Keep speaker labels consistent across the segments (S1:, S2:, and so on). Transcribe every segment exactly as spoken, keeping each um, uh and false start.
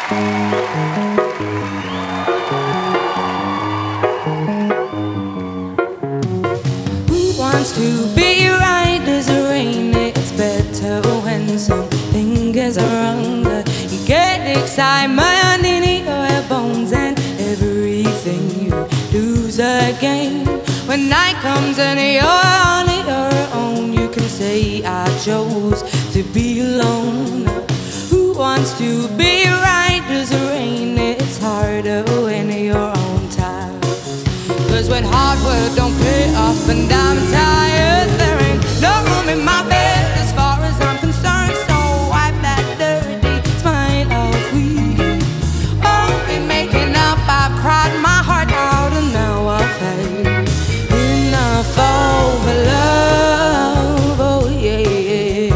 S1: Wants to be right as a rain. It's better when something goes wrong. You get excitement in your bones, and everything you do's a game. When night comes and you're on your own, you can say I chose to be alone. Who wants to be right as a rain? It's harder when you're on time. Cause when hard work don't pay off and I'm tired, there ain't no room in my bed as far as I'm concerned. So wipe that dirty smile off. We won't be making up. I've cried my heart out and now I've had enough of love. Oh yeah.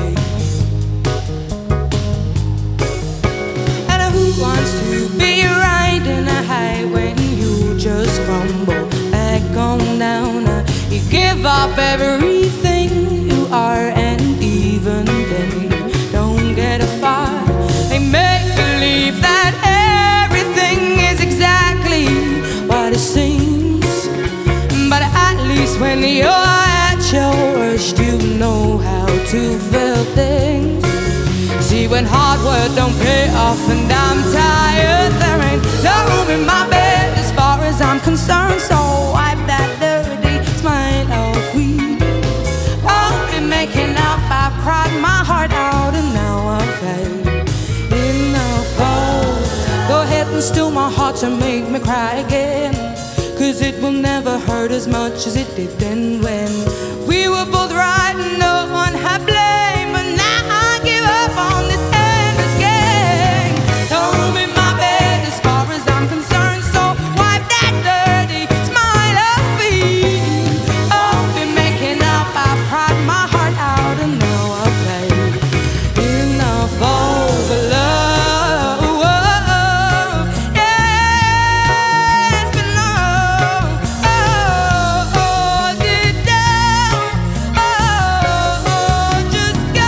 S1: And who wants to be right in a high when you just crumble on down? You give up everything you are, and even then you don't get a far. They make believe that everything is exactly what it seems, but at least when you're at your worst, you know how to feel things. See, when hard work don't pay off and I'm tired, there ain't no room in my bed as far as I'm concerned. So wipe that dirty smile off. We won't be making up. I've cried my heart out and now I've had enough. Oh, go ahead and still my heart to make me cry again, cause it will never hurt as much as it did then when we were both right and no one had blame. But now I give up on this endless game. No room in my bed as far as I'm concerned. So wipe that dirty smile off me. Oh, been making up. I've cried my heart out and now I've had enough of love. Whoa, yeah, it's been long. Oh, oh, deep down. Oh, oh, just go.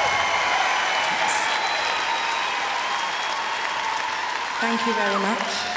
S1: Thank you very much.